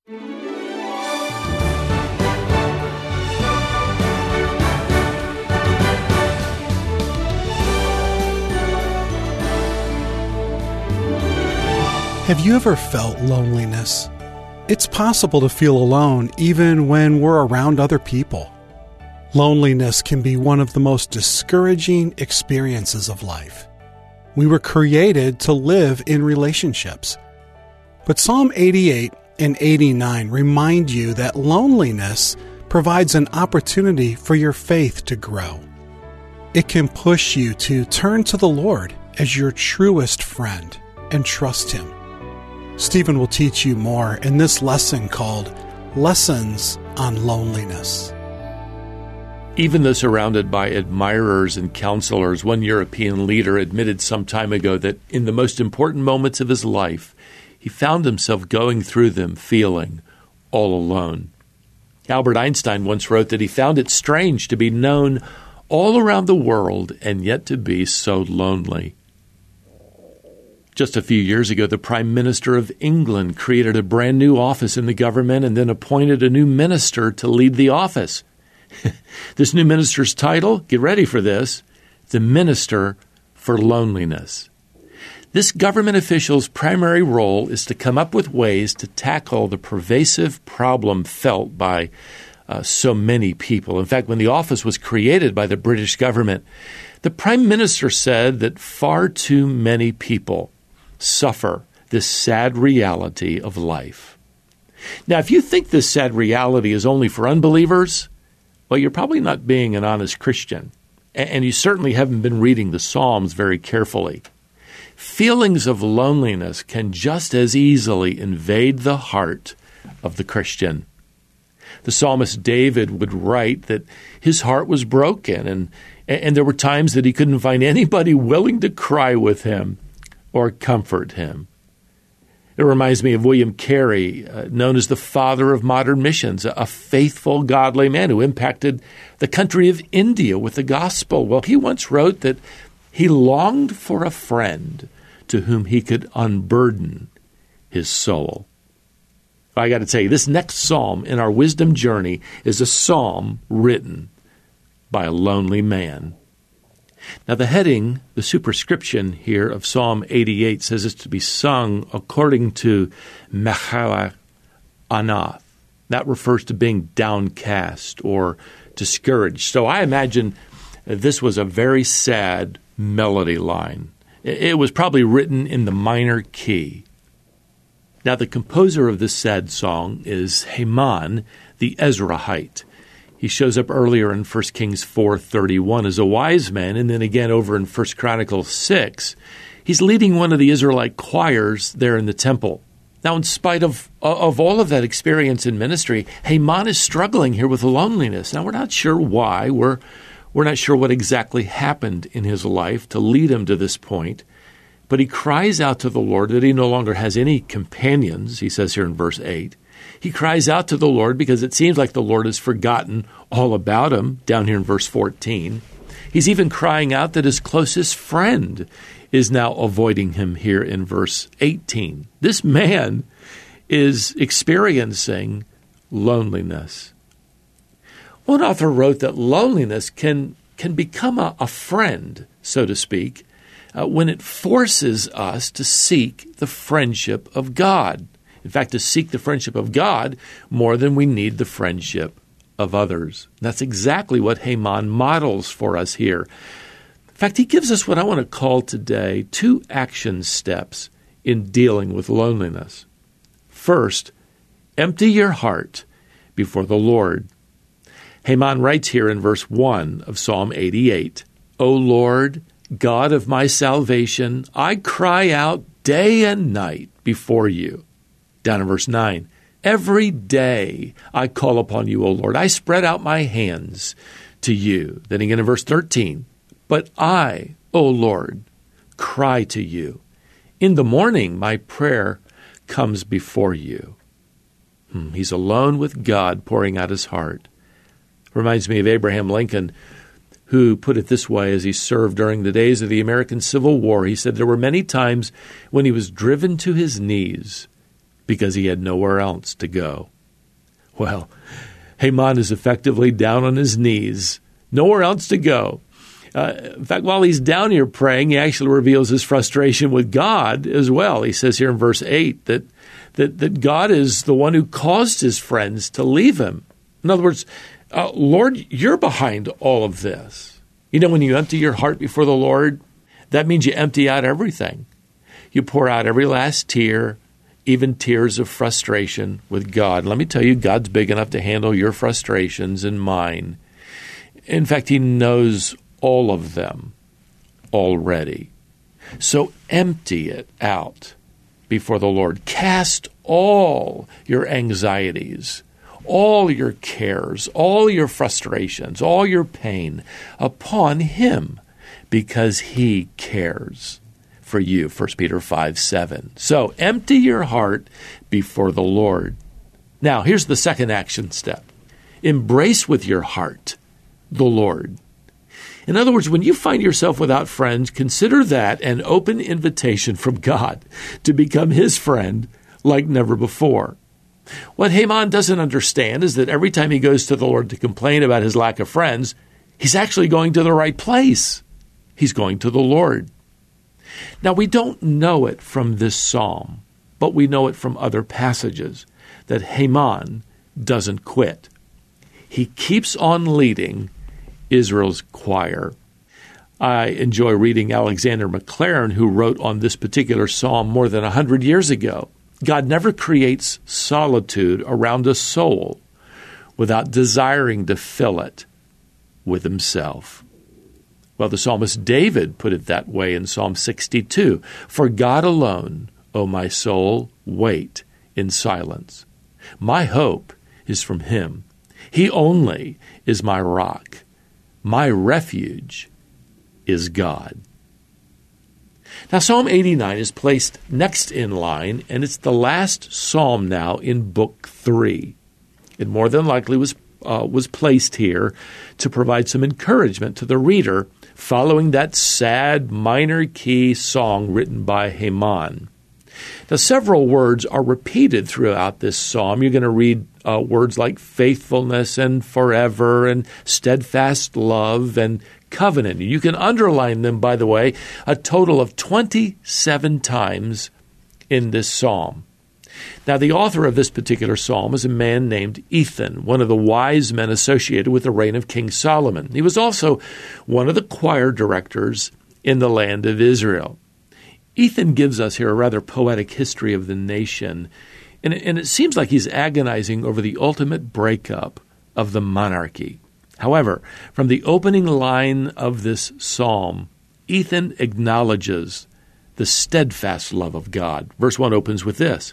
Have you ever felt loneliness? It's possible to feel alone even when we're around other people. Loneliness can be one of the most discouraging experiences of life. We were created to live in relationships. But Psalm 88 and 89 remind you that loneliness provides an opportunity for your faith to grow. It can push you to turn to the Lord as your truest friend and trust Him. Stephen will teach you more in this lesson called Lessons on Loneliness. Even though surrounded by admirers and counselors, one European leader admitted some time ago that in the most important moments of his life, he found himself going through them feeling all alone. Albert Einstein once wrote that he found it strange to be known all around the world and yet to be so lonely. Just a few years ago, the Prime Minister of England created a brand new office in the government and then appointed a new minister to lead the office. This new minister's title, get ready for this, the Minister for Loneliness. This government official's primary role is to come up with ways to tackle the pervasive problem felt by so many people. In fact, when the office was created by the British government, the Prime Minister said that far too many people suffer this sad reality of life. Now, if you think this sad reality is only for unbelievers, well, you're probably not being an honest Christian, and you certainly haven't been reading the Psalms very carefully. Feelings of loneliness can just as easily invade the heart of the Christian. The psalmist David would write that his heart was broken, and there were times that he couldn't find anybody willing to cry with him or comfort him. It reminds me of William Carey, known as the father of modern missions, a faithful, godly man who impacted the country of India with the gospel. Well, he once wrote that he longed for a friend to whom he could unburden his soul. I got to tell you, this next psalm in our wisdom journey is a psalm written by a lonely man. Now, the heading, the superscription here of Psalm 88 says it's to be sung according to Mechalah Anath. That refers to being downcast or discouraged. So I imagine this was a very sad melody line. It was probably written in the minor key. Now, the composer of this sad song is Heman, the Ezrahite. He shows up earlier in 1 Kings 4:31 as a wise man, and then again over in 1 Chronicles 6. He's leading one of the Israelite choirs there in the temple. Now, in spite of all of that experience in ministry, Heman is struggling here with loneliness. Now, we're not sure why. We're not sure what exactly happened in his life to lead him to this point. But he cries out to the Lord that he no longer has any companions, he says here in verse 8. He cries out to the Lord because it seems like the Lord has forgotten all about him, down here in verse 14. He's even crying out that his closest friend is now avoiding him here in verse 18. This man is experiencing loneliness. One author wrote that loneliness can become a friend, so to speak, when it forces us to seek the friendship of God. In fact, to seek the friendship of God more than we need the friendship of others. That's exactly what Heman models for us here. In fact, he gives us what I want to call today 2 action steps in dealing with loneliness. First, empty your heart before the Lord. Heman writes here in verse 1 of Psalm 88, O Lord, God of my salvation, I cry out day and night before you. Down in verse 9, every day I call upon you, O Lord. I spread out my hands to you. Then again in verse 13, but I, O Lord, cry to you. In the morning my prayer comes before you. He's alone with God pouring out his heart. Reminds me of Abraham Lincoln, who put it this way as he served during the days of the American Civil War. He said there were many times when he was driven to his knees because he had nowhere else to go. Well, Haman is effectively down on his knees, nowhere else to go. In fact, while he's down here praying, he actually reveals his frustration with God as well. He says here in verse 8 that God is the one who caused his friends to leave him. In other words, Lord, you're behind all of this. You know, when you empty your heart before the Lord, that means you empty out everything. You pour out every last tear, even tears of frustration with God. Let me tell you, God's big enough to handle your frustrations and mine. In fact, he knows all of them already. So empty it out before the Lord. Cast all your anxieties, all your cares, all your frustrations, all your pain upon him, because he cares for you, 1 Peter 5:7. So empty your heart before the Lord. Now, here's the second action step. Embrace with your heart the Lord. In other words, when you find yourself without friends, consider that an open invitation from God to become his friend like never before. What Haman doesn't understand is that every time he goes to the Lord to complain about his lack of friends, he's actually going to the right place. He's going to the Lord. Now, we don't know it from this psalm, but we know it from other passages, that Haman doesn't quit. He keeps on leading Israel's choir. I enjoy reading Alexander Maclaren, who wrote on this particular psalm more than 100 years ago. God never creates solitude around a soul without desiring to fill it with himself. Well, the psalmist David put it that way in Psalm 62. For God alone, O my soul, wait in silence. My hope is from him. He only is my rock. My refuge is God. Now, Psalm 89 is placed next in line, and it's the last psalm now in Book 3. It more than likely was placed here to provide some encouragement to the reader following that sad minor key song written by Haman. Now, several words are repeated throughout this psalm. You're going to read words like faithfulness and forever and steadfast love and covenant. You can underline them, by the way, a total of 27 times in this psalm. Now, the author of this particular psalm is a man named Ethan, one of the wise men associated with the reign of King Solomon. He was also one of the choir directors in the land of Israel. Ethan gives us here a rather poetic history of the nation, and it seems like he's agonizing over the ultimate breakup of the monarchy. However, from the opening line of this psalm, Ethan acknowledges the steadfast love of God. Verse 1 opens with this: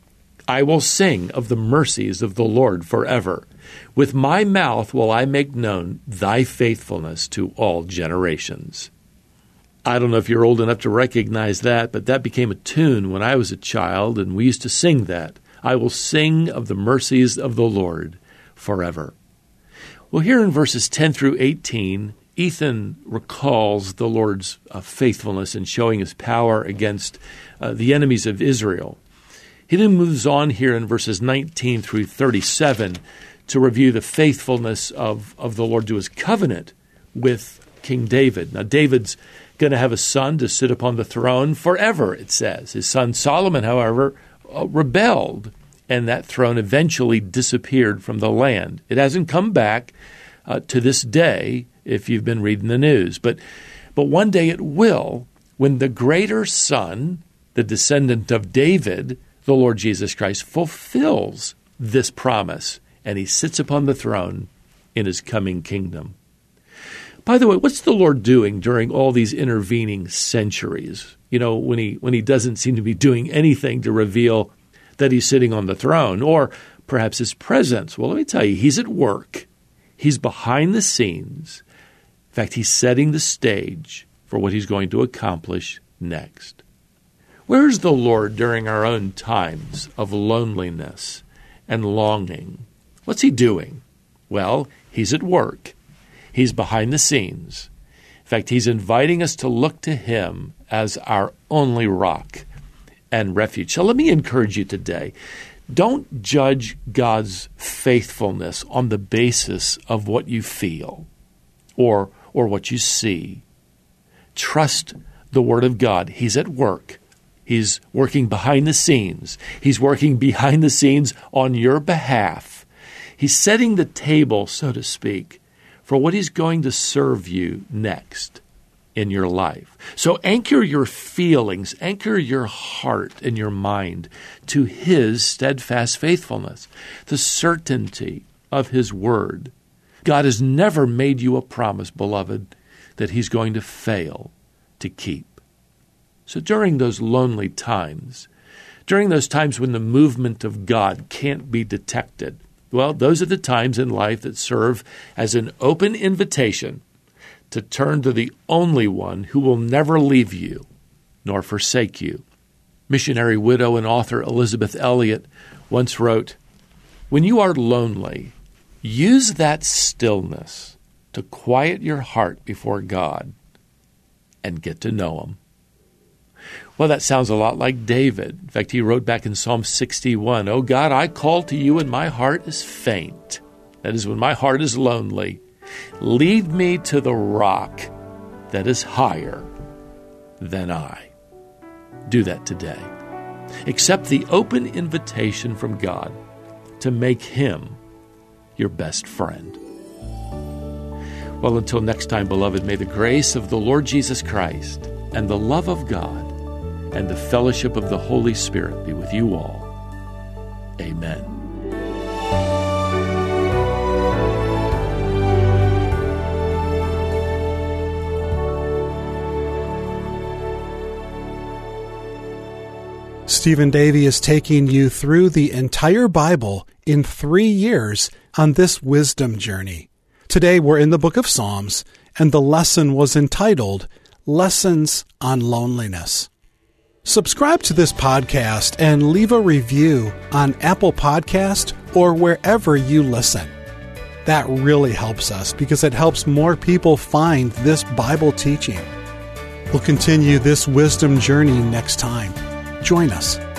I will sing of the mercies of the Lord forever. With my mouth will I make known thy faithfulness to all generations. I don't know if you're old enough to recognize that, but that became a tune when I was a child, and we used to sing that. I will sing of the mercies of the Lord forever. Well, here in verses 10 through 18, Ethan recalls the Lord's faithfulness in showing his power against the enemies of Israel. He then moves on here in verses 19 through 37 to review the faithfulness of the Lord to his covenant with King David. Now, David's going to have a son to sit upon the throne forever, it says. His son Solomon, however, rebelled, and that throne eventually disappeared from the land. It hasn't come back to this day, if you've been reading the news. But one day it will, when the greater son, the descendant of David, the Lord Jesus Christ, fulfills this promise, and he sits upon the throne in his coming kingdom. By the way, what's the Lord doing during all these intervening centuries? You know, when he doesn't seem to be doing anything to reveal that he's sitting on the throne, or perhaps his presence. Well, let me tell you, he's at work. He's behind the scenes. In fact, he's setting the stage for what he's going to accomplish next. Where's the Lord during our own times of loneliness and longing? What's he doing? Well, he's at work. He's behind the scenes. In fact, he's inviting us to look to him as our only rock, and refuge. So let me encourage you today. Don't judge God's faithfulness on the basis of what you feel or what you see. Trust the Word of God. He's at work. He's working behind the scenes. He's working behind the scenes on your behalf. He's setting the table, so to speak, for what He's going to serve you next in your life. So anchor your feelings, anchor your heart and your mind to His steadfast faithfulness, the certainty of His Word. God has never made you a promise, beloved, that He's going to fail to keep. So during those lonely times, during those times when the movement of God can't be detected, well, those are the times in life that serve as an open invitation to turn to the only one who will never leave you nor forsake you. Missionary widow and author Elizabeth Elliot once wrote, "When you are lonely, use that stillness to quiet your heart before God and get to know Him." Well, that sounds a lot like David. In fact, he wrote back in Psalm 61, "O God, I call to you and my heart is faint." That is, when my heart is lonely. "Lead me to the rock that is higher than I." Do that today. Accept the open invitation from God to make Him your best friend. Well, until next time, beloved, may the grace of the Lord Jesus Christ and the love of God and the fellowship of the Holy Spirit be with you all. Amen. Stephen Davey is taking you through the entire Bible in 3 years on this wisdom journey. Today we're in the book of Psalms, and the lesson was entitled Lessons on Loneliness. Subscribe to this podcast and leave a review on Apple Podcast or wherever you listen. That really helps us because it helps more people find this Bible teaching. We'll continue this wisdom journey next time. Join us.